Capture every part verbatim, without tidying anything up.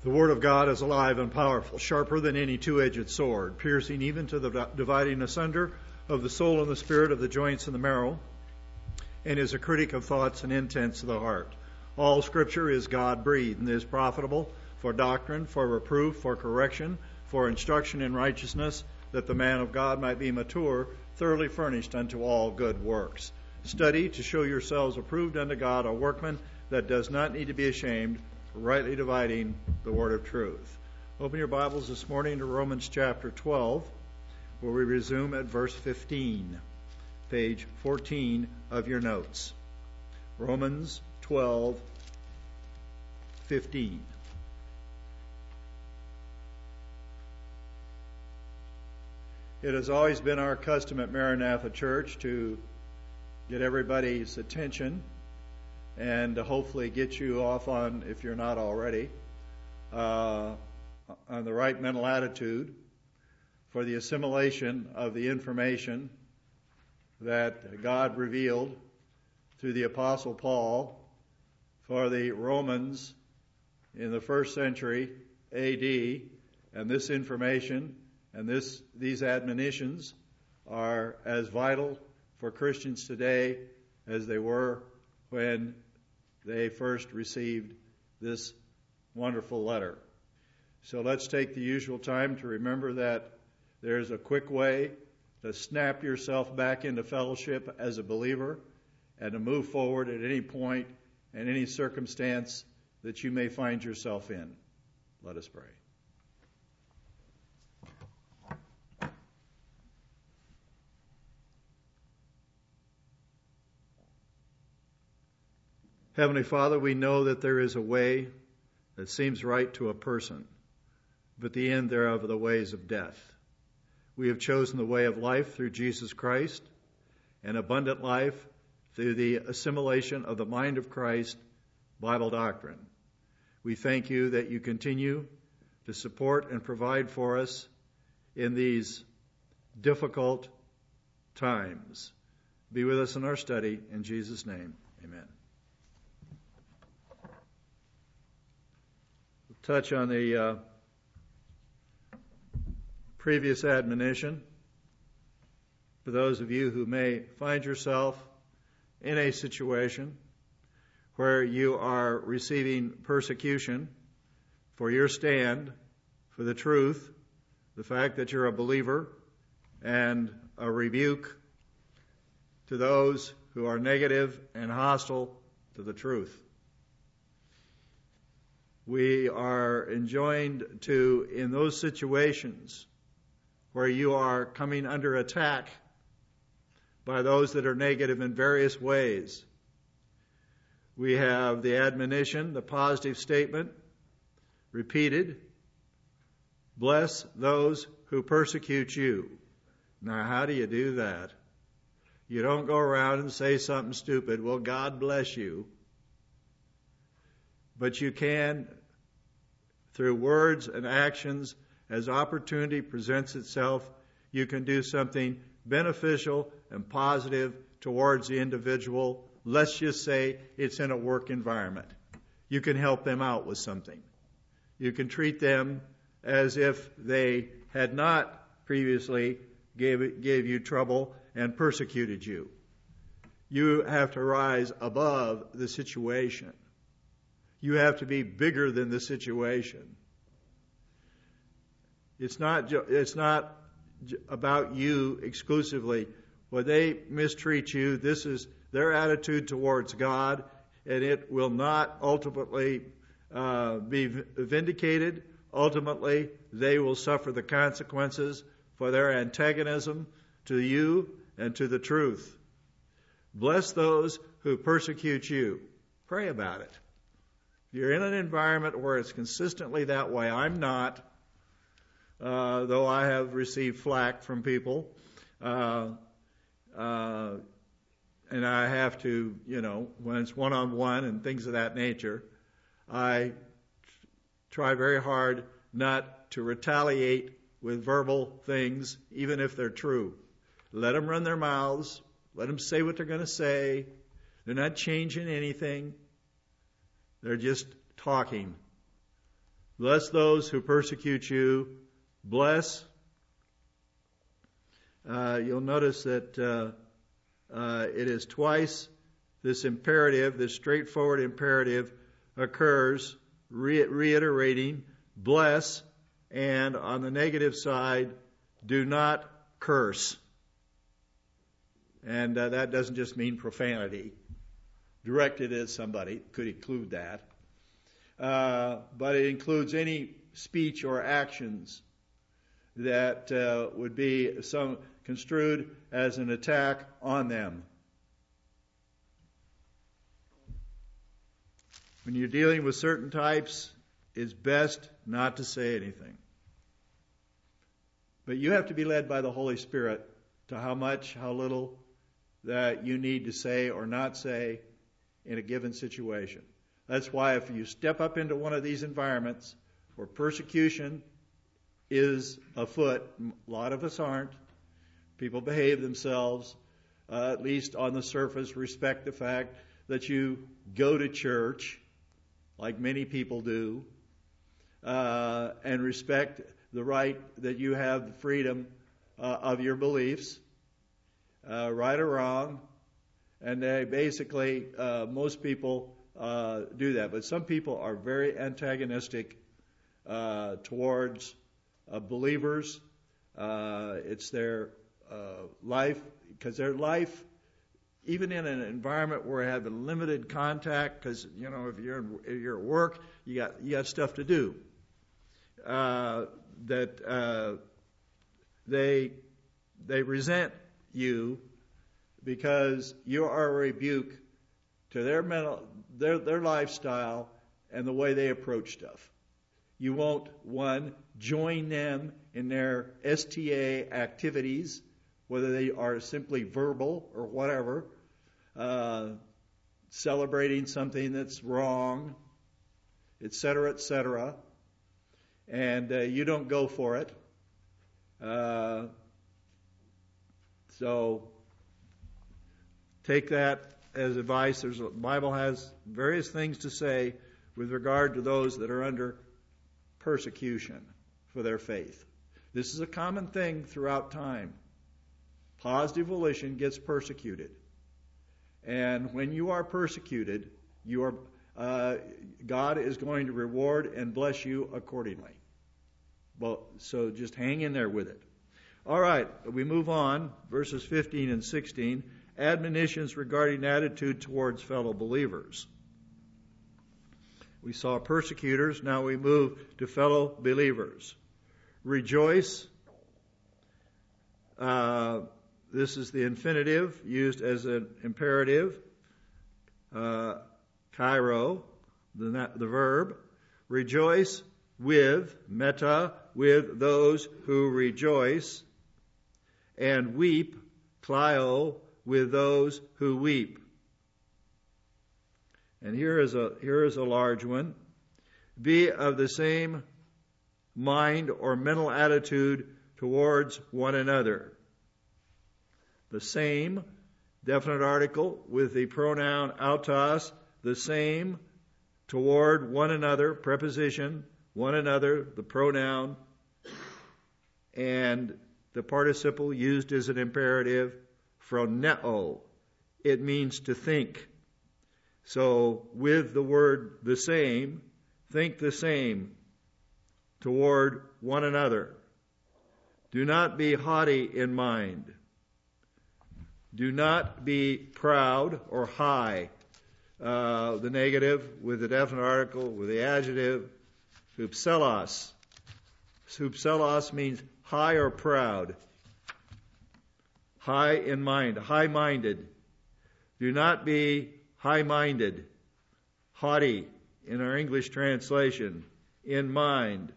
The Word of God is alive and powerful, sharper than any two-edged sword, piercing even to the dividing asunder of the soul and the spirit, of the joints and the marrow, and is a critic of thoughts and intents of the heart. All Scripture is God-breathed and is profitable for doctrine, for reproof, for correction, for instruction in righteousness, that the man of God might be mature, thoroughly furnished unto all good works. Study to show yourselves approved unto God, a workman that does not need to be ashamed, rightly dividing the word of truth. Open your Bibles this morning to Romans chapter twelve, where we resume at verse fifteen, page fourteen of your notes. Romans twelve, fifteen. It has always been our custom at Maranatha Church to get everybody's attention and to hopefully get you off on, if you're not already, uh, on the right mental attitude for the assimilation of the information that God revealed through the Apostle Paul for the Romans in the first century A D, and this information and this these admonitions are as vital for Christians today as they were when they first received this wonderful letter. So let's take the usual time to remember that there's a quick way to snap yourself back into fellowship as a believer and to move forward at any point and any circumstance that you may find yourself in. Let us pray. Heavenly Father, we know that there is a way that seems right to a person, but the end thereof are the ways of death. We have chosen the way of life through Jesus Christ, and abundant life through the assimilation of the mind of Christ, Bible doctrine. We thank you that you continue to support and provide for us in these difficult times. Be with us in our study. In Jesus' name, amen. Touch on the uh, previous admonition for those of you who may find yourself in a situation where you are receiving persecution for your stand for the truth, the fact that you're a believer, and a rebuke to those who are negative and hostile to the truth. We are enjoined to, in those situations where you are coming under attack by those that are negative in various ways, we have the admonition, the positive statement, repeated, bless those who persecute you. Now, how do you do that? You don't go around and say something stupid, well, God bless you. But you can, through words and actions, as opportunity presents itself, you can do something beneficial and positive towards the individual. Let's just say it's in a work environment. You can help them out with something. You can treat them as if they had not previously gave, gave you trouble and persecuted you. You have to rise above the situation. You have to be bigger than the situation. It's not, it's not about you exclusively. When they mistreat you, this is their attitude towards God, and it will not ultimately uh, be vindicated. Ultimately, they will suffer the consequences for their antagonism to you and to the truth. Bless those who persecute you. Pray about it. You're in an environment where it's consistently that way. I'm not, uh, though I have received flack from people. Uh, uh, and I have to, you know, when it's one-on-one and things of that nature, I try very hard not to retaliate with verbal things, even if they're true. Let them run their mouths. Let them say what they're going to say. They're not changing anything. They're just talking. Bless those who persecute you. Bless. Uh, you'll notice that uh, uh, it is twice this imperative, this straightforward imperative occurs, re- reiterating, bless, and on the negative side, do not curse. And uh, that doesn't just mean profanity. Directed at somebody could include that. Uh, but it includes any speech or actions that uh, would be some construed as an attack on them. When you're dealing with certain types, it's best not to say anything. But you have to be led by the Holy Spirit to how much, how little that you need to say or not say in a given situation. That's why if you step up into one of these environments where persecution is afoot, a lot of us aren't, people behave themselves, uh, at least on the surface, respect the fact that you go to church, like many people do, uh, and respect the right that you have the freedom uh, of your beliefs, uh, right or wrong, and they basically, uh, most people uh, do that. But some people are very antagonistic uh, towards uh, believers. Uh, it's their uh, life, because their life, even in an environment where they have a limited contact, because you know if you're if you're at work, you got you got stuff to do. Uh, that uh, they they resent you because you are a rebuke to their mental their their lifestyle and the way they approach stuff. You won't, one, join them in their S T A activities, whether they are simply verbal or whatever, uh, celebrating something that's wrong, et cetera, et cetera, and uh, you don't go for it. Uh, so take that as advice. There's a, the Bible has various things to say with regard to those that are under persecution for their faith. This is a common thing throughout time. Positive volition gets persecuted. And when you are persecuted, you are uh, God is going to reward and bless you accordingly. Well, so just hang in there with it. All right, we move on, verses fifteen and sixteen, admonitions regarding attitude towards fellow believers. We saw persecutors, now we move to fellow believers. Rejoice. Uh, this is the infinitive used as an imperative. Uh, Kairo, the, the verb. Rejoice with, meta, with those who rejoice. And weep, klio, with those who weep. And here is a here is a large one. Be of the same mind or mental attitude towards one another. The same, definite article with the pronoun autos, the same, toward one another, preposition, one another, the pronoun, and the participle used as an imperative, phroneo. It means to think. So with the word the same, think the same toward one another. Do not be haughty in mind. Do not be proud or high. Uh, the negative with the definite article, with the adjective, hupselos. Hupselos means high or proud. High in mind, high-minded. Do not be high-minded, haughty in our English translation, in mind.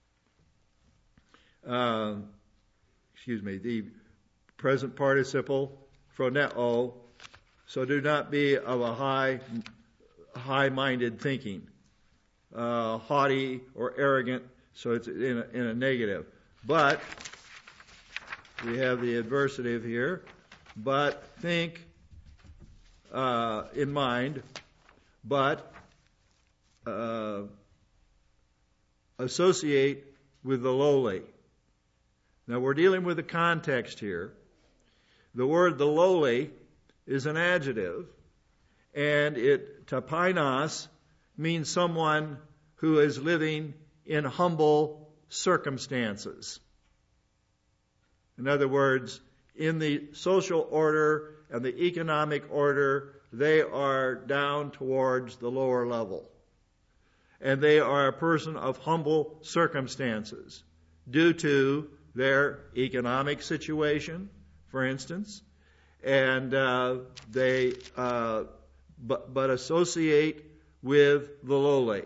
Uh, excuse me, the present participle, phroneo. So do not be of a high, high-minded thinking, uh, haughty or arrogant. So it's in a, in a negative. But we have the adversative here. But think uh, in mind. But uh, associate with the lowly. Now we're dealing with the context here. The word the lowly is an adjective, and it, tapainos, means someone who is living in humble circumstances. In other words, in the social order and the economic order, they are down towards the lower level. And they are a person of humble circumstances due to their economic situation, for instance, and uh, they uh, but, but associate with the lowly.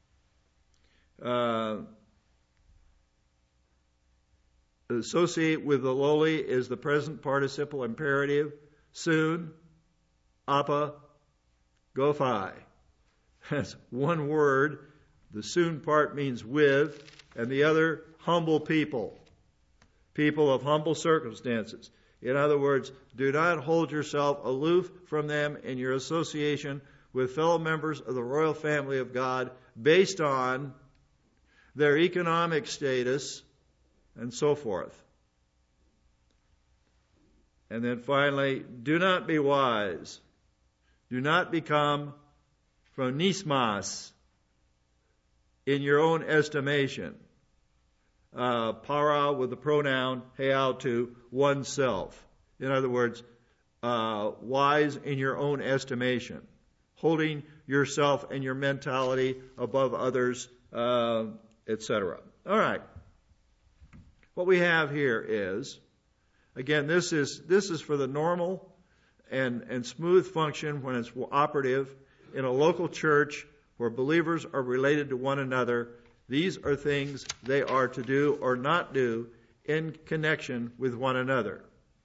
Uh, associate with the lowly is the present participle imperative, soon, apa, gophai. That's one word. The soon part means with, and the other, humble people. People of humble circumstances. In other words, do not hold yourself aloof from them in your association with fellow members of the royal family of God based on their economic status and so forth. And then finally, do not be wise. Do not become phronismas in your own estimation. Uh, para with the pronoun heao to oneself. In other words, uh, wise in your own estimation. Holding yourself and your mentality above others, uh, et cetera. All right. What we have here is, again, this is this is for the normal and, and smooth function when it's operative in a local church where believers are related to one another. These are things they are to do or not do in connection with one another.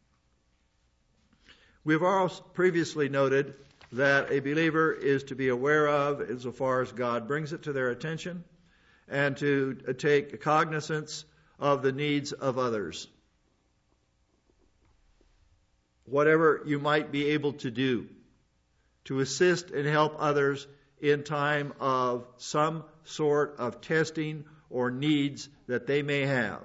We've also previously noted that a believer is to be aware of insofar as God brings it to their attention and to take cognizance of the needs of others. Whatever you might be able to do to assist and help others in time of some sort of testing or needs that they may have.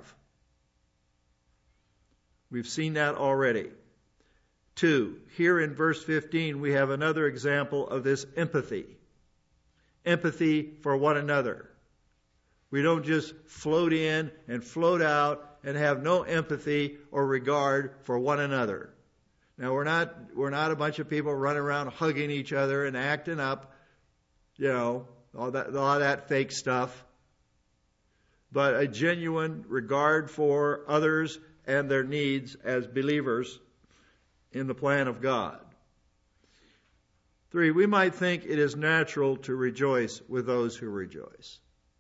We've seen that already. Two, here in verse fifteen, we have another example of this empathy. Empathy for one another. We don't just float in and float out and have no empathy or regard for one another. Now we're not we're not a bunch of people running around hugging each other and acting up, you know, all that all that fake stuff. But a genuine regard for others and their needs as believers in the plan of God. Three, we might think it is natural to rejoice with those who rejoice.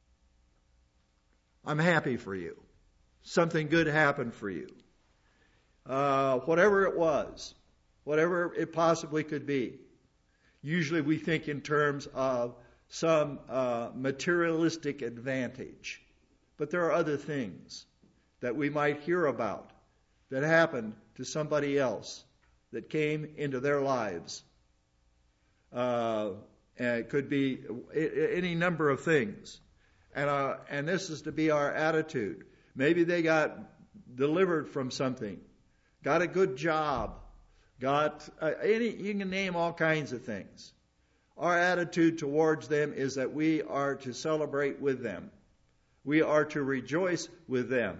I'm happy for you. Something good happened for you. Uh, whatever it was, whatever it possibly could be. Usually we think in terms of some uh, materialistic advantage. But there are other things that we might hear about that happened to somebody else that came into their lives. Uh, and it could be any number of things. And, uh, and this is to be our attitude. Maybe they got delivered from something, got a good job, got uh, any, you can name all kinds of things. Our attitude towards them is that we are to celebrate with them. We are to rejoice with them.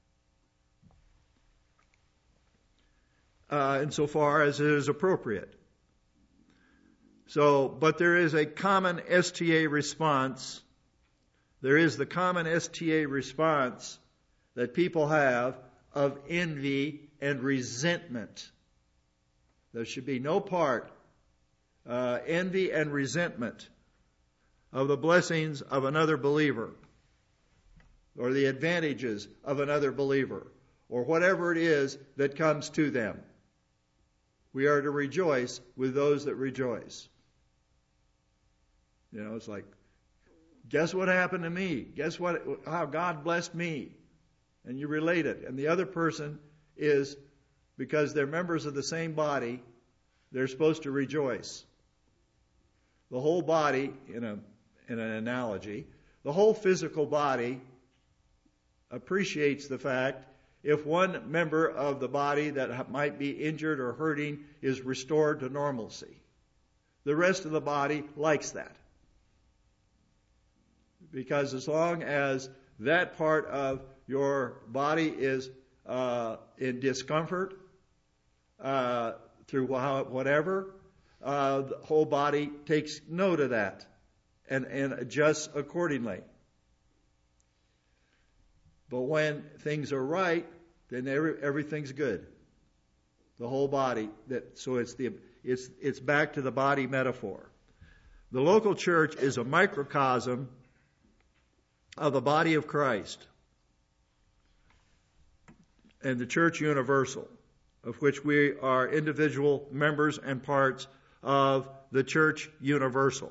Uh, insofar as it is appropriate. So, but there is a common S T A response. There is the common S T A response that people have of envy and resentment. There should be no part, uh, envy and resentment of the blessings of another believer or the advantages of another believer or whatever it is that comes to them. We are to rejoice with those that rejoice. You know, it's like, guess what happened to me? Guess what? How God blessed me. And you relate it. And the other person is, because they're members of the same body, they're supposed to rejoice. The whole body, in a in an analogy, The whole physical body appreciates the fact if one member of the body that might be injured or hurting is restored to normalcy. The rest of the body likes that. Because as long as that part of your body is uh, in discomfort uh, through whatever, uh, the whole body takes note of that and, and adjusts accordingly. But when things are right, then every, everything's good. The whole body. That so it's the it's it's back to the body metaphor. The local church is a microcosm of the body of Christ and the church universal, of which we are individual members and parts of the church universal.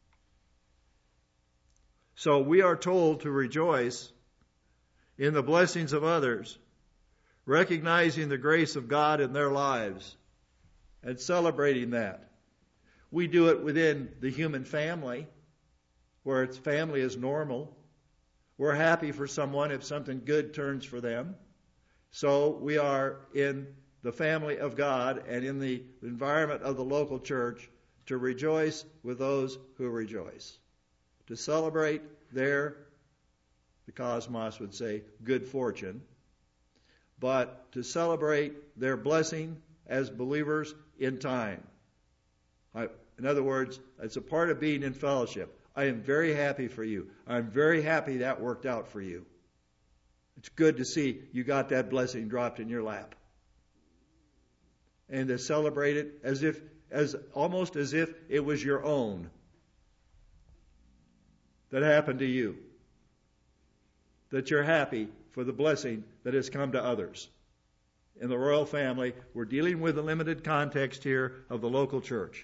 So we are told to rejoice in the blessings of others, recognizing the grace of God in their lives and celebrating that. We do it within the human family, where its family is normal. We're happy for someone if something good turns for them. So we are in the family of God and in the environment of the local church to rejoice with those who rejoice, to celebrate their, the cosmos would say, good fortune, but to celebrate their blessing as believers in time. I, in other words, it's a part of being in fellowship. I am very happy for you. I'm very happy that worked out for you. It's good to see you got that blessing dropped in your lap. And to celebrate it as if, as almost as if it was your own that happened to you. That you're happy for the blessing that has come to others. In the royal family, we're dealing with a limited context here of the local church.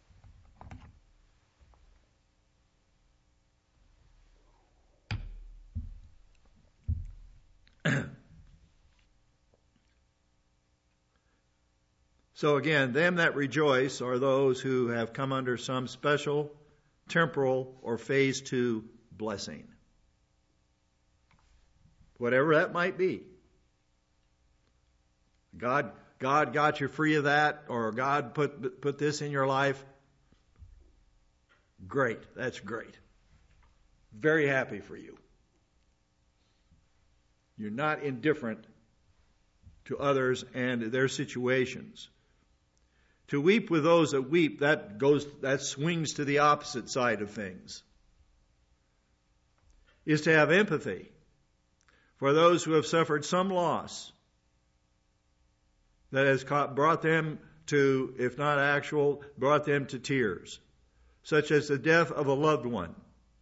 So again, them that rejoice are those who have come under some special temporal or phase two blessing. Whatever that might be. God, God got you free of that, or God put, put this in your life. Great. That's great. Very happy for you. You're not indifferent to others and their situations. To weep with those that weep, that goes, that swings to the opposite side of things. Is to have empathy for those who have suffered some loss that has brought them to, if not actual, brought them to tears, such as the death of a loved one,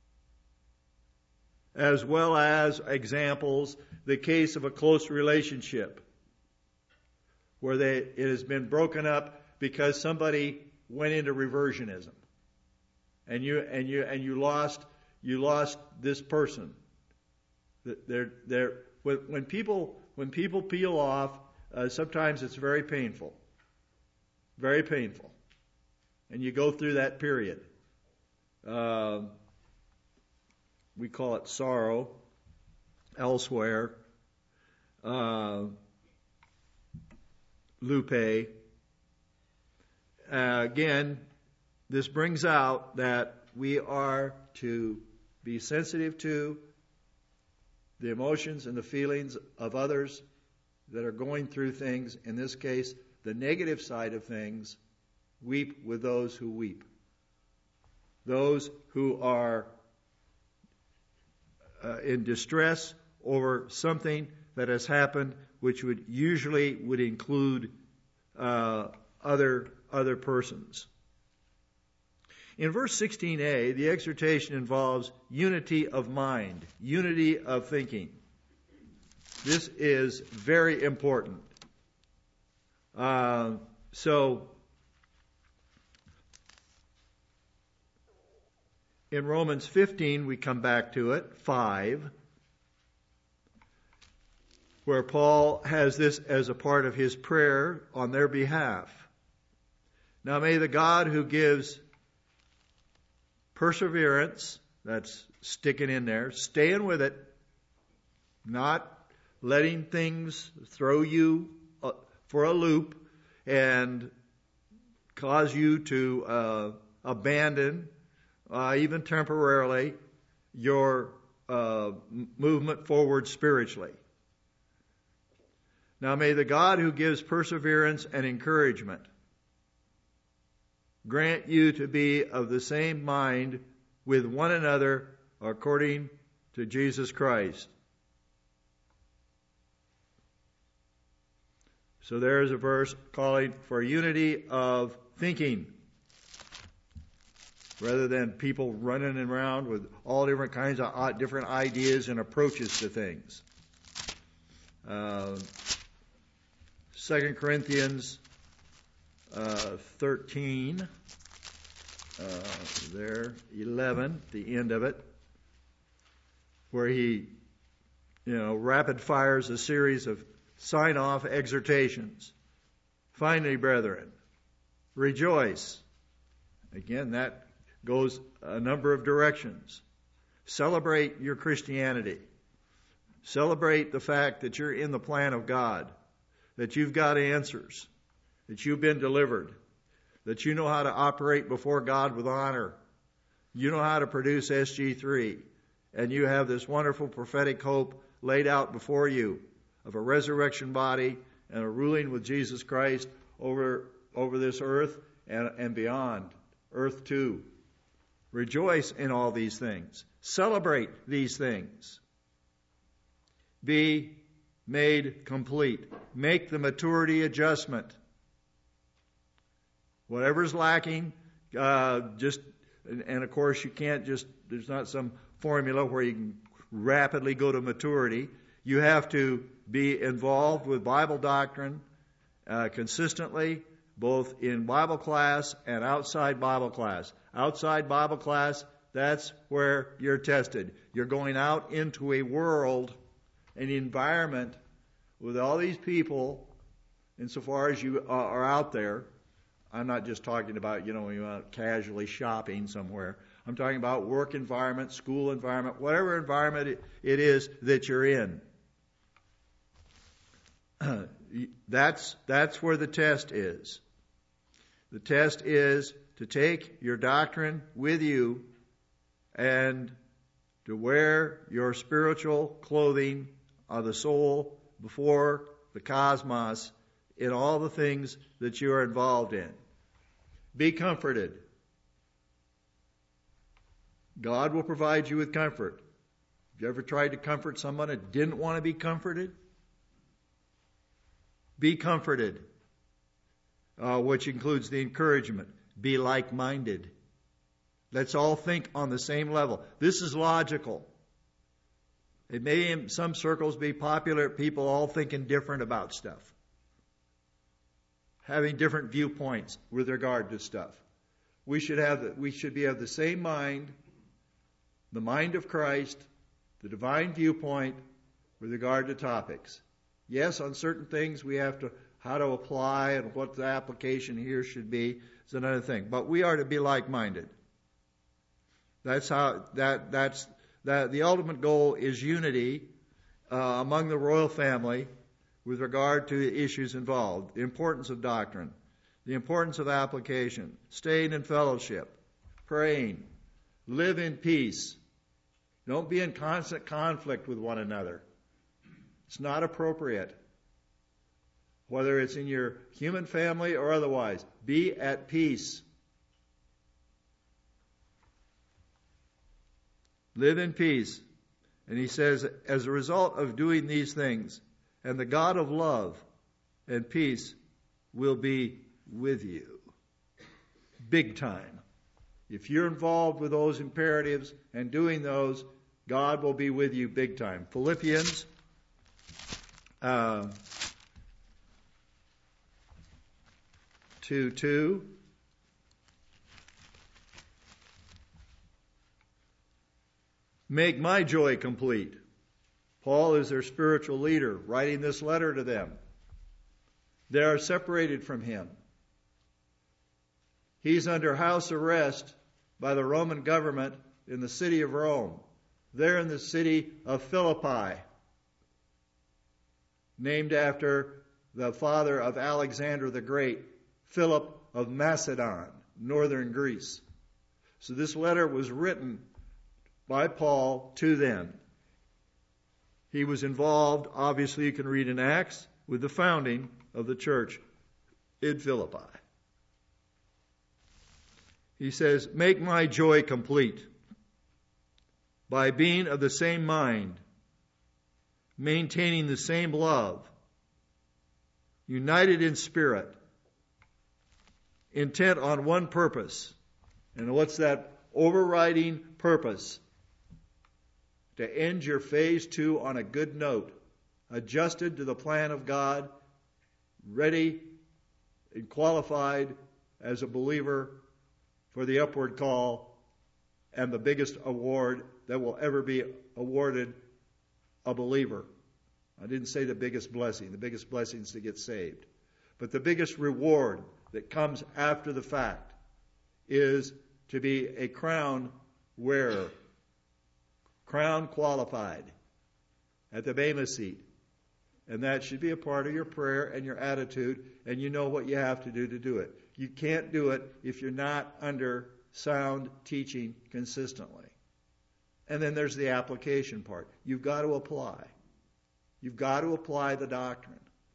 as well as examples, the case of a close relationship where they, it has been broken up because somebody went into reversionism, and you and you and you lost you lost this person. They're, they're, when people when people peel off, uh, sometimes it's very painful, very painful, and you go through that period. Uh, we call it sorrow elsewhere. Uh, Lupe. Uh, again, this brings out that we are to be sensitive to the emotions and the feelings of others that are going through things. In this case, the negative side of things. Weep with those who weep. Those who are uh, in distress over something that has happened, which would usually would include uh, other other persons. In verse sixteen a, the exhortation involves unity of mind, unity of thinking. This is very important. Uh, so, in Romans fifteen, we come back to it, five, where Paul has this as a part of his prayer on their behalf. Now may the God who gives perseverance That's sticking in there, staying with it, not letting things throw you uh, for a loop and cause you to uh, abandon, uh, even temporarily, your uh, movement forward spiritually. Now may the God who gives perseverance and encouragement grant you to be of the same mind with one another according to Jesus Christ. So there is a verse calling for unity of thinking, rather than people running around with all different kinds of different ideas and approaches to things. Uh, Second Corinthians uh, thirteen, uh, there, eleven, the end of it, where he, you know, rapid fires a series of sign-off exhortations. Finally, brethren, rejoice. Again, that goes a number of directions. Celebrate your Christianity. Celebrate the fact that you're in the plan of God, that you've got answers, that you've been delivered, that you know how to operate before God with honor. You know how to produce S G three, and you have this wonderful prophetic hope laid out before you of a resurrection body and a ruling with Jesus Christ over over this earth and, and beyond, earth two. Rejoice in all these things. Celebrate these things. Be made complete. Make the maturity adjustment. Whatever's lacking, uh, just, and, and of course you can't just, there's not some formula where you can rapidly go to maturity. You have to be involved with Bible doctrine uh, consistently, both in Bible class and outside Bible class. Outside Bible class, that's where you're tested. You're going out into a world, an environment with all these people, insofar as you are out there. I'm not just talking about, you know, you're out casually shopping somewhere. I'm talking about work environment, school environment, whatever environment it is that you're in. That's, that's where the test is. The test is to take your doctrine with you and to wear your spiritual clothing of the soul before the cosmos in all the things that you are involved in. Be comforted. God will provide you with comfort. Have you ever tried to comfort someone that didn't want to be comforted? Be comforted, uh, which includes the encouragement. Be like-minded. Let's all think on the same level. This is logical. It may in some circles be popular, people all thinking different about stuff, having different viewpoints with regard to stuff. We should have the, we should be of the same mind, the mind of Christ, the divine viewpoint with regard to topics. Yes, on certain things we have to, how to apply and what the application here should be is another thing. But we are to be like-minded. That's how, that, that's, that the ultimate goal is unity uh, among the royal family with regard to the issues involved. The importance of doctrine, the importance of application, staying in fellowship, praying, live in peace. Don't be in constant conflict with one another. It's not appropriate. Whether it's in your human family or otherwise, be at peace. Live in peace. And he says, as a result of doing these things, and the God of love and peace will be with you. Big time. If you're involved with those imperatives and doing those, God will be with you big time. Philippians uh, two two. Make my joy complete. Paul is their spiritual leader, writing this letter to them. They are separated from him. He's under house arrest by the Roman government in the city of Rome. They're in the city of Philippi, named after the father of Alexander the Great, Philip of Macedon, northern Greece. So this letter was written by Paul to them. He was involved, obviously you can read in Acts, with the founding of the church in Philippi. He says, make my joy complete by being of the same mind, maintaining the same love, united in spirit, intent on one purpose. And what's that overriding purpose? To end your phase two on a good note, adjusted to the plan of God, ready and qualified as a believer for the upward call and the biggest award that will ever be awarded a believer. I didn't say the biggest blessing. The biggest blessing is to get saved. But the biggest reward that comes after the fact is to be a crown wearer, crown qualified at the Bema seat. And that should be a part of your prayer and your attitude, and you know what you have to do to do it. You can't do it if you're not under sound teaching consistently. And then there's the application part. You've got to apply. You've got to apply the doctrine.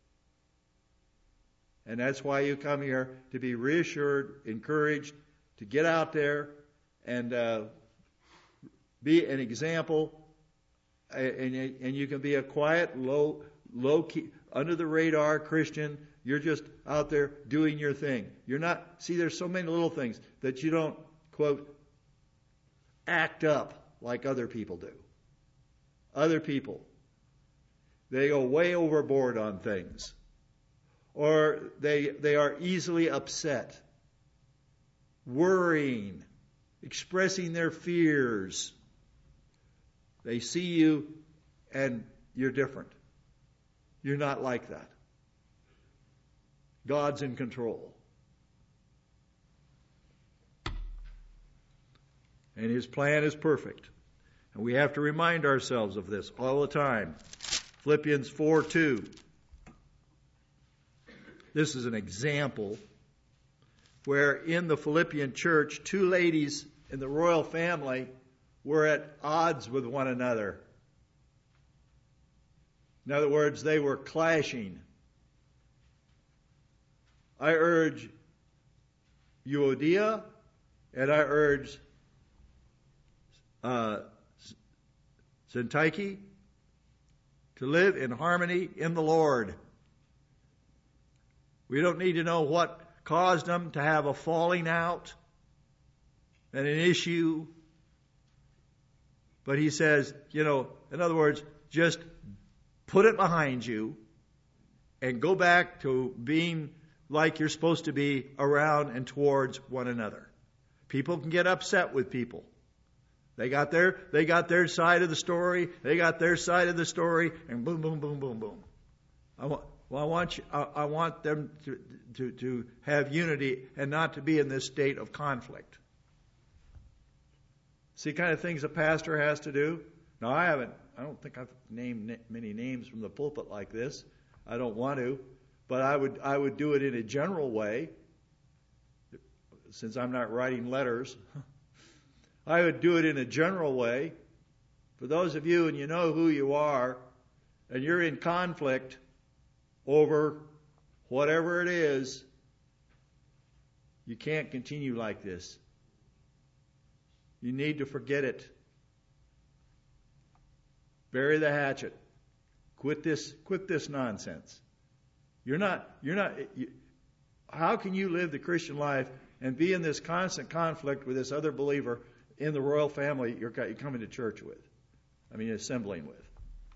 And that's why you come here, to be reassured, encouraged, to get out there and uh, be an example. And, and you can be a quiet, low, low key, under the radar Christian. You're just out there doing your thing. You're not, see, there's so many little things that you don't, quote, act up like other people do. Other people, they go way overboard on things. Or they they are easily upset, worrying, expressing their fears. They see you and you're different. You're not like that. God's in control. And His plan is perfect. And we have to remind ourselves of this all the time. Philippians four two. This is an example where in the Philippian church, two ladies in the royal family were at odds with one another. In other words, they were clashing. I urge Euodia and I urge uh, Syntyche to live in harmony in the Lord. We don't need to know what caused them to have a falling out and an issue. But he says, you know, in other words, just put it behind you and go back to being like you're supposed to be around and towards one another. People can get upset with people. They got their, they got their side of the story, they got their side of the story, and boom, boom, boom, boom, boom. I want, well, I want you, I, I want them to, to, to have unity and not to be in this state of conflict. See the kind of things a pastor has to do? Now, I haven't, I don't think I've named many names from the pulpit like this. I don't want to, but I would, I would do it in a general way, since I'm not writing letters. I would do it in a general way. For those of you, and you know who you are, and you're in conflict over whatever it is, you can't continue like this. You need to forget it. Bury the hatchet. Quit this, quit this nonsense. You're not, you're not, you, how can you live the Christian life and be in this constant conflict with this other believer in the royal family you're, you're coming to church with? I mean, assembling with.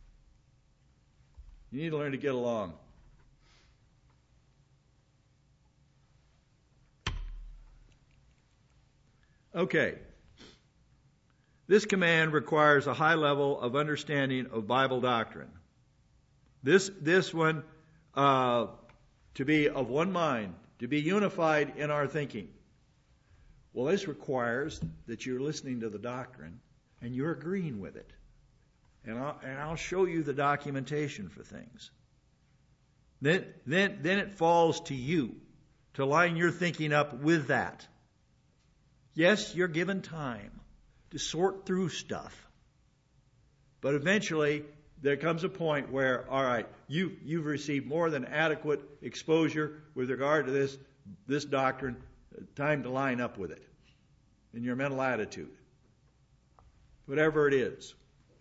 You need to learn to get along. Okay. This command requires a high level of understanding of Bible doctrine. This, this one, uh, to be of one mind, to be unified in our thinking. Well, this requires that you're listening to the doctrine and you're agreeing with it. And I'll, and I'll show you the documentation for things. Then, then, then it falls to you to line your thinking up with that. Yes, you're given time to sort through stuff. But eventually, there comes a point where, all right, you, you've received more than adequate exposure with regard to this, this doctrine. Time to line up with it in your mental attitude. Whatever it is.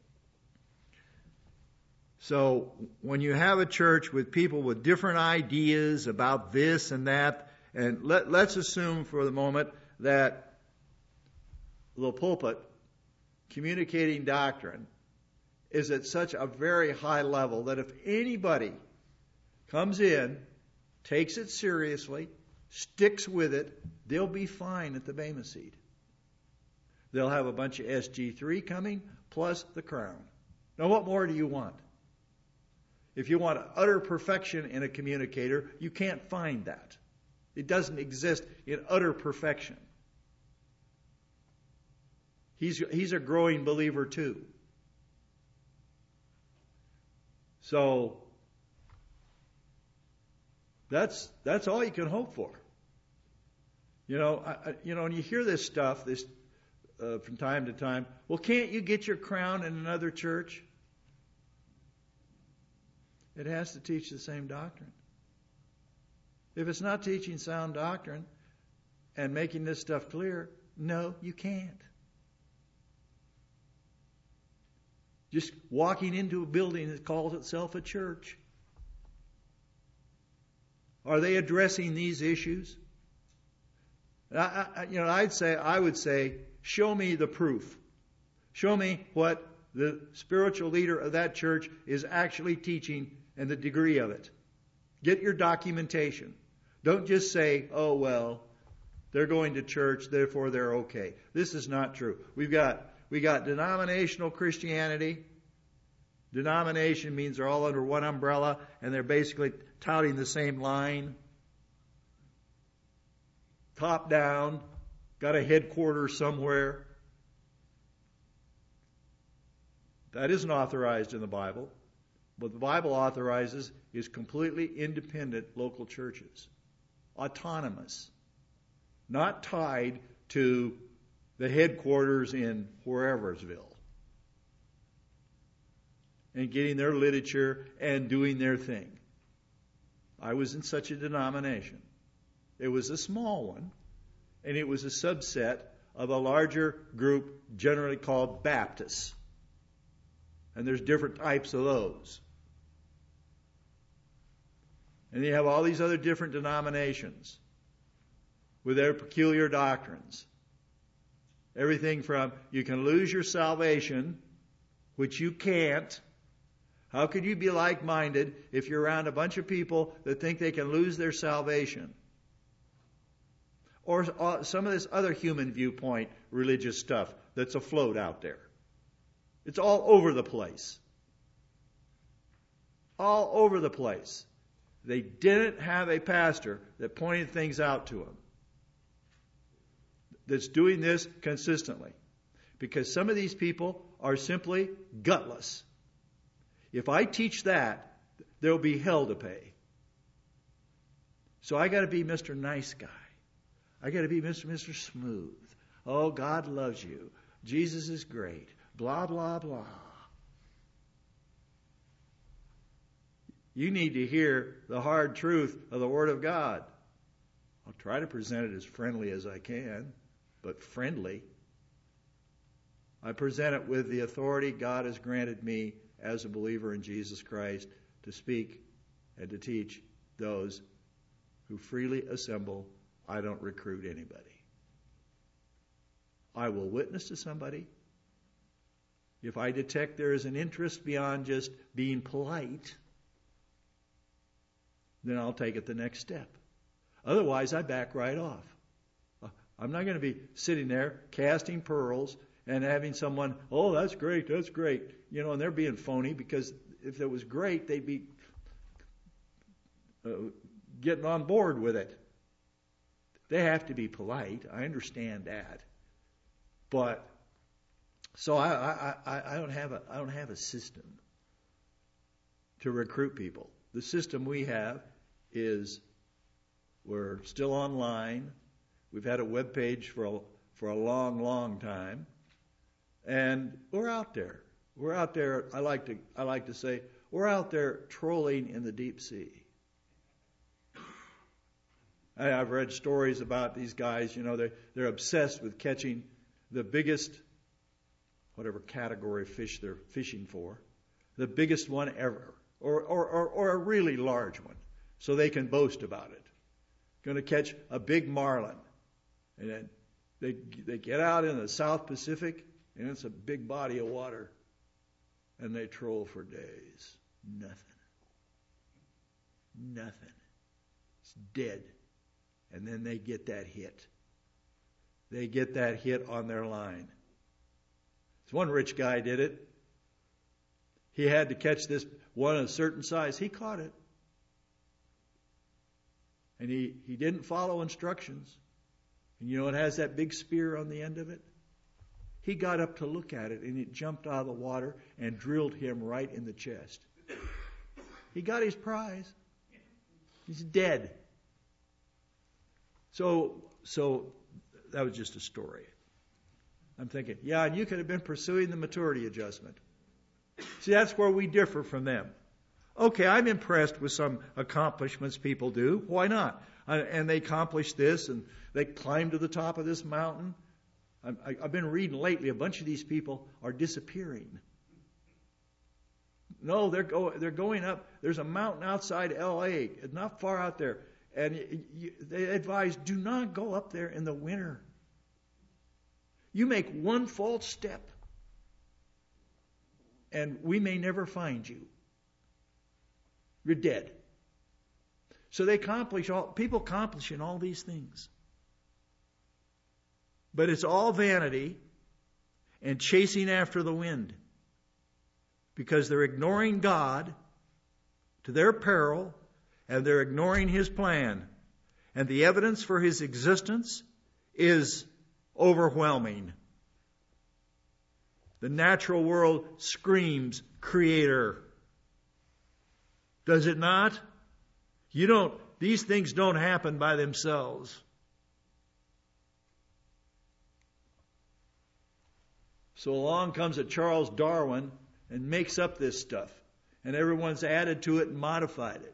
So when you have a church with people with different ideas about this and that, and let, let's assume for the moment that the pulpit communicating doctrine is at such a very high level that if anybody comes in, takes it seriously, sticks with it, they'll be fine at the Bema Seat. They'll have a bunch of S G three coming, plus the crown. Now what more do you want? If you want utter perfection in a communicator, you can't find that. It doesn't exist in utter perfection. He's, he's a growing believer too. So, that's, that's all you can hope for. You know, I, you know, and you hear this stuff this uh, from time to time. Well, can't you get your crown in another church? It has to teach the same doctrine. If it's not teaching sound doctrine and making this stuff clear, no, you can't. Just walking into a building that calls itself a church. Are they addressing these issues? I, I, you know, I'd say, I would say, show me the proof. Show me what the spiritual leader of that church is actually teaching and the degree of it. Get your documentation. Don't just say, oh, well, they're going to church, therefore they're okay. This is not true. We've got, we got denominational Christianity. Denomination means they're all under one umbrella and they're basically touting the same line. Top down, got a headquarters somewhere. That isn't authorized in the Bible. What the Bible authorizes is completely independent local churches. Autonomous. Not tied to the headquarters in whereversville. And getting their literature and doing their thing. I was in such a denomination. It was a small one, and it was a subset of a larger group generally called Baptists. And there's different types of those. And you have all these other different denominations with their peculiar doctrines. Everything from you can lose your salvation, which you can't. How could you be like-minded if you're around a bunch of people that think they can lose their salvation? Or some of this other human viewpoint religious stuff that's afloat out there. It's all over the place. All over the place. They didn't have a pastor that pointed things out to them. That's doing this consistently. Because some of these people are simply gutless. If I teach that, there will be hell to pay. So I got to be Mister Nice Guy. I got to be Mister Mister Smooth. Oh, God loves you. Jesus is great. Blah, blah, blah. You need to hear the hard truth of the Word of God. I'll try to present it as friendly as I can, but friendly. I present it with the authority God has granted me as a believer in Jesus Christ to speak and to teach those who freely assemble. I don't recruit anybody. I will witness to somebody. If I detect there is an interest beyond just being polite, then I'll take it the next step. Otherwise, I back right off. I'm not going to be sitting there casting pearls and having someone, oh, that's great, that's great. You know, and they're being phony because if it was great, they'd be uh, getting on board with it. They have to be polite. I understand that. But so I, I, I, I don't have a I don't have a system to recruit people. The system we have is we're still online. We've had a web page for a, for a long, long time, and we're out there. We're out there. I like to I like to say we're out there trolling in the deep sea. I, I've read stories about these guys. You know, they they're obsessed with catching the biggest, whatever category of fish they're fishing for, the biggest one ever, or or or, or a really large one, so they can boast about it. Going to catch a big marlin, and then they they get out in the South Pacific, and it's a big body of water, and they troll for days. Nothing. Nothing. It's dead. And then they get that hit. They get that hit on their line. This one rich guy did it. He had to catch this one a certain size. He caught it. And he, he didn't follow instructions. And you know, it has that big spear on the end of it. He got up to look at it, and it jumped out of the water and drilled him right in the chest. He got his prize. He's dead. So, so that was just a story. I'm thinking, yeah, and you could have been pursuing the maturity adjustment. See, that's where we differ from them. Okay, I'm impressed with some accomplishments people do. Why not? And they accomplish this, and they climb to the top of this mountain. I've been reading lately, a bunch of these people are disappearing. No, they're, go, they're going up. There's a mountain outside L A, not far out there. And you, you, they advise, do not go up there in the winter. You make one false step, and we may never find you. You're dead. So they accomplish all, people accomplishing all these things. But it's all vanity and chasing after the wind. Because they're ignoring God to their peril, and they're ignoring His plan. And the evidence for His existence is overwhelming. The natural world screams Creator. Does it not? You don't, these things don't happen by themselves. So along comes a Charles Darwin and makes up this stuff. And everyone's added to it and modified it.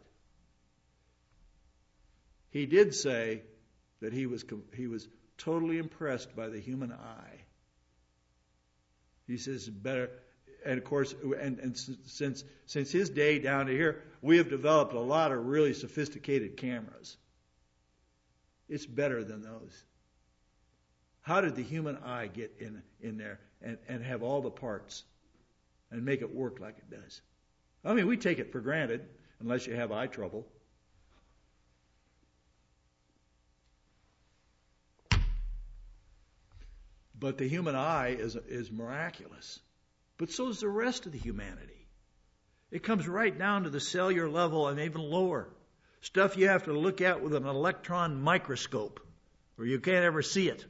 He did say that he was he was totally impressed by the human eye. He says better, and of course, and, and since since his day down to here, we have developed a lot of really sophisticated cameras. It's better than those. How did the human eye get in in there and, and have all the parts and make it work like it does? I mean, we take it for granted unless you have eye trouble. But the human eye is is miraculous. But so is the rest of the humanity. It comes right down to the cellular level and even lower. Stuff you have to look at with an electron microscope where you can't ever see it.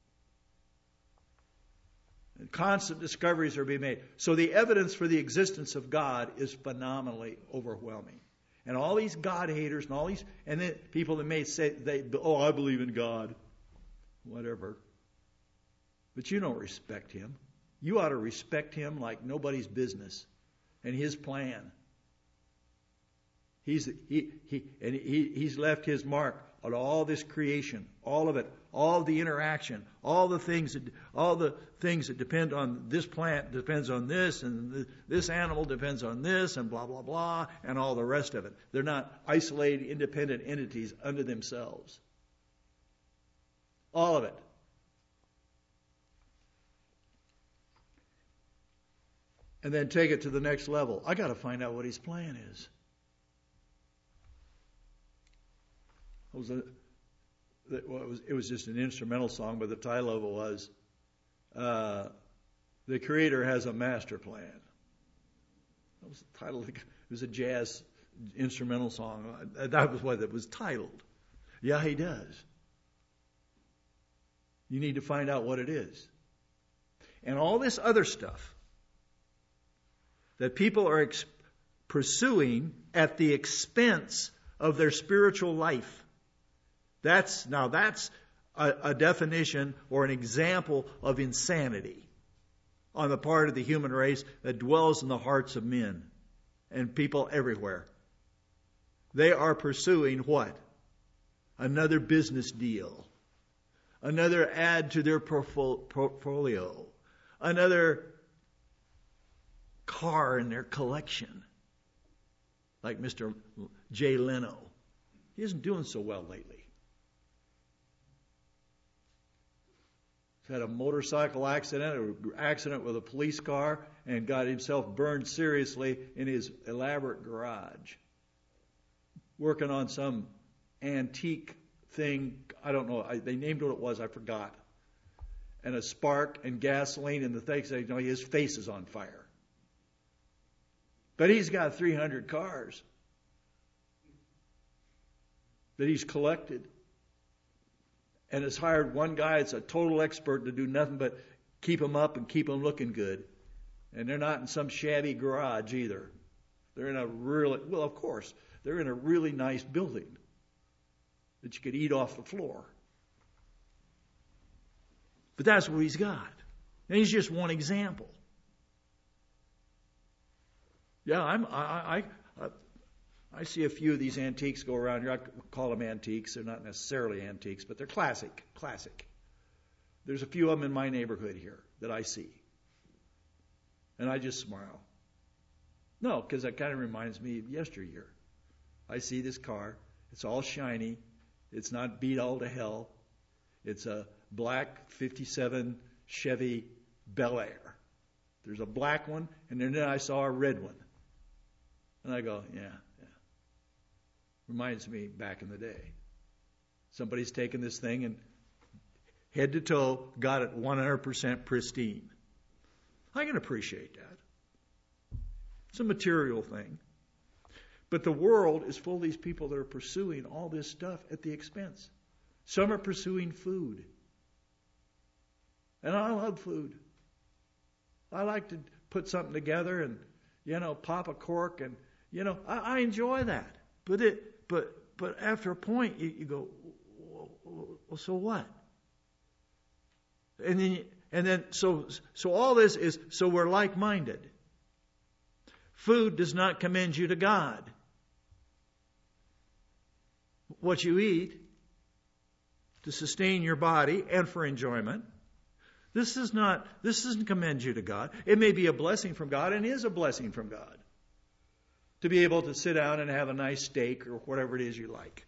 And constant discoveries are being made. So the evidence for the existence of God is phenomenally overwhelming. And all these God haters and all these and then people that may say they oh I believe in God. Whatever. But you don't respect Him. You ought to respect Him like nobody's business and His plan. He's he he and he he's left His mark on all this creation, all of it, all the interaction, all the things that all the things that depend on this plant depends on this, and this animal depends on this, and blah blah blah, and all the rest of it. They're not isolated, independent entities unto themselves. All of it. And then take it to the next level. I got to find out what His plan is. It was, a, well, it was, it was just an instrumental song, but the title of it was, uh, The Creator Has a Master Plan. That was the title. It was a jazz instrumental song. That was what it was titled. Yeah, He does. You need to find out what it is. And all this other stuff that people are ex- pursuing at the expense of their spiritual life. That's now that's a, a definition or an example of insanity on the part of the human race that dwells in the hearts of men and people everywhere. They are pursuing what? Another business deal. Another add to their portfolio. Another car in their collection. Like Mister Jay Leno. He isn't doing so well lately. He's had a motorcycle accident, an accident with a police car, and got himself burned seriously in his elaborate garage. Working on some antique thing. I don't know. I, they named what it was. I forgot. And a spark and gasoline and the thing. You know, his face is on fire. But he's got three hundred cars that he's collected. And has hired one guy that's a total expert to do nothing but keep them up and keep them looking good. And they're not in some shabby garage either. They're in a really, well, of course, they're in a really nice building that you could eat off the floor. But that's what he's got. And he's just one example. Yeah, I'm, I, I, I see a few of these antiques go around here. I call them antiques. They're not necessarily antiques, but they're classic, classic. There's a few of them in my neighborhood here that I see. And I just smile. No, because that kind of reminds me of yesteryear. I see this car. It's all shiny. It's not beat all to hell. It's a black fifty-seven Chevy Bel Air. There's a black one, and then I saw a red one. And I go, yeah, yeah. Reminds me back in the day. Somebody's taken this thing and head to toe got it one hundred percent pristine. I can appreciate that. It's a material thing. But the world is full of these people that are pursuing all this stuff at the expense. Some are pursuing food. And I love food. I like to put something together and, you know, pop a cork and, you know, I, I enjoy that. But it, but, but after a point, you, you go, well, so what? And then, and then, so, so all this is, so we're like-minded. Food does not commend you to God. What you eat to sustain your body and for enjoyment. This is not, this doesn't commend you to God. It may be a blessing from God and is a blessing from God. To be able to sit down and have a nice steak or whatever it is you like.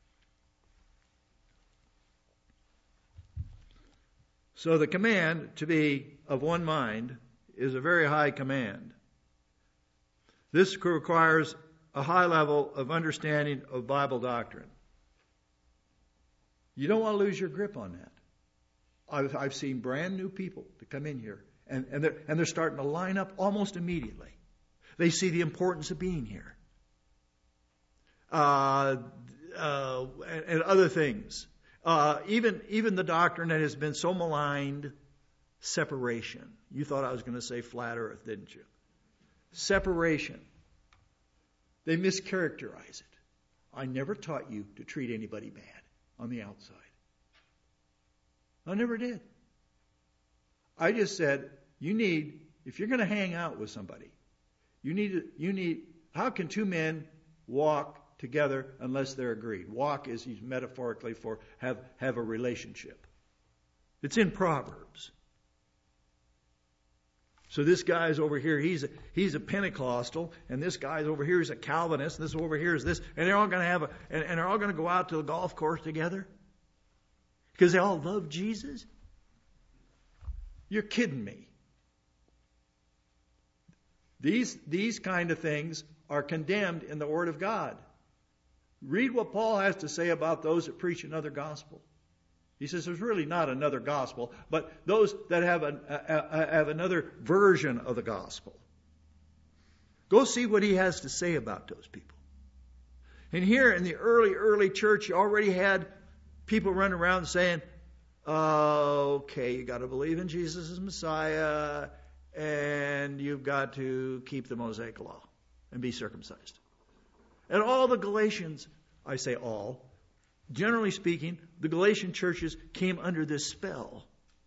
So the command to be of one mind is a very high command. This requires a high level of understanding of Bible doctrine. You don't want to lose your grip on that. I've, I've seen brand new people to come in here, and, and, they're, and they're starting to line up almost immediately. They see the importance of being here. Uh, uh, and, and other things. Uh, even, even the doctrine that has been so maligned, separation. You thought I was going to say flat earth, didn't you? Separation. They mischaracterize it. I never taught you to treat anybody bad on the outside. I never did. I just said, you need, if you're going to hang out with somebody, you need to, you need, how can two men walk together unless they're agreed? Walk is used metaphorically for have, have a relationship. It's in Proverbs. So this guy's over here, he's a, he's a Pentecostal, and this guy's over here is a Calvinist, and this over here is this, and they're all going to have a, and, and they're all going to go out to the golf course together because they all love Jesus. You're kidding me. These these kind of things are condemned in the Word of God. Read what Paul has to say about those that preach another gospel. He says there's really not another gospel, but those that have, an, a, a, have another version of the gospel. Go see what he has to say about those people. And here in the early, early church, you already had people running around saying, Uh, okay, you got to believe in Jesus as Messiah, and you've got to keep the Mosaic law and be circumcised. And all the Galatians, I say all, generally speaking, the Galatian churches came under this spell.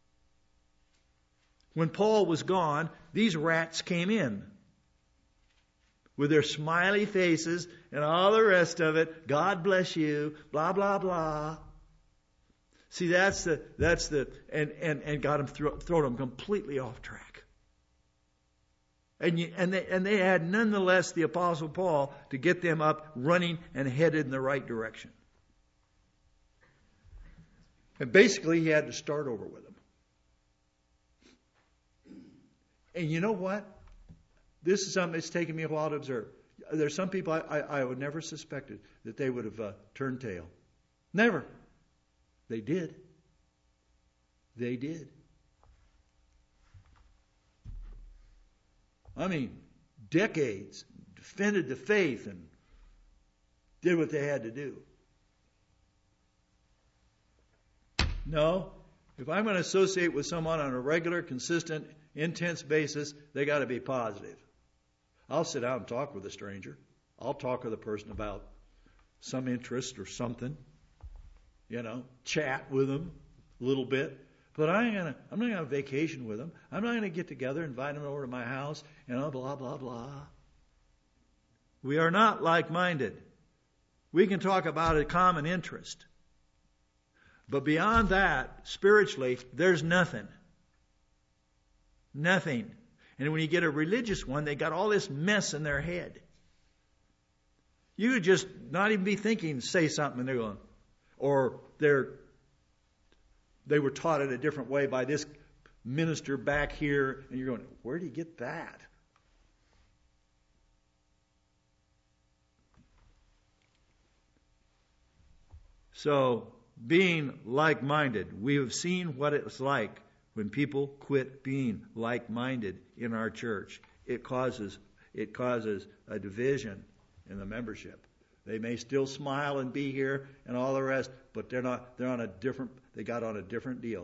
When Paul was gone, these rats came in with their smiley faces and all the rest of it. God bless you, blah, blah, blah. See, that's the, that's the, and, and, and got them, throw, thrown them completely off track. And, you, and, they, and they had nonetheless the Apostle Paul to get them up running and headed in the right direction. And basically he had to start over with them. And you know what? This is something that's taken me a while to observe. There's some people I, I, I would never suspected that they would have uh, turned tail. Never. They did. They did. I mean, decades, defended the faith and did what they had to do. No, if I'm going to associate with someone on a regular, consistent, intense basis, they got to be positive. I'll sit down and talk with a stranger. I'll talk with a person about some interest or something. You know, chat with them a little bit. But I ain't gonna, I'm not going to vacation with them. I'm not going to get together, invite them over to my house, you know, blah, blah, blah. We are not like-minded. We can talk about a common interest. But beyond that, spiritually, there's nothing. Nothing. And when you get a religious one, they got all this mess in their head. You could just not even be thinking, say something, and they're going, or they're, they were taught it a different way by this minister back here, and you're going, where do you get that? So, being like-minded, we have seen what it's like when people quit being like-minded in our church. It causes, it causes a division in the membership. They may still smile and be here and all the rest, but they're not, they're on a different, they got on a different deal.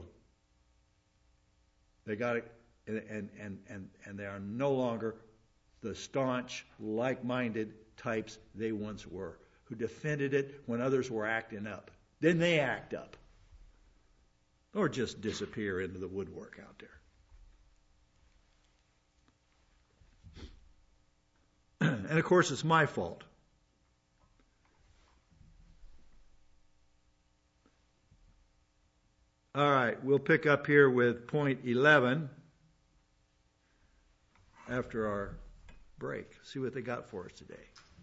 They got it, and, and, and, and, and they are no longer the staunch, like-minded types they once were, who defended it when others were acting up. Then they act up. Or just disappear into the woodwork out there. And of course, it's my fault. All right, we'll pick up here with point eleven after our break. See what they got for us today.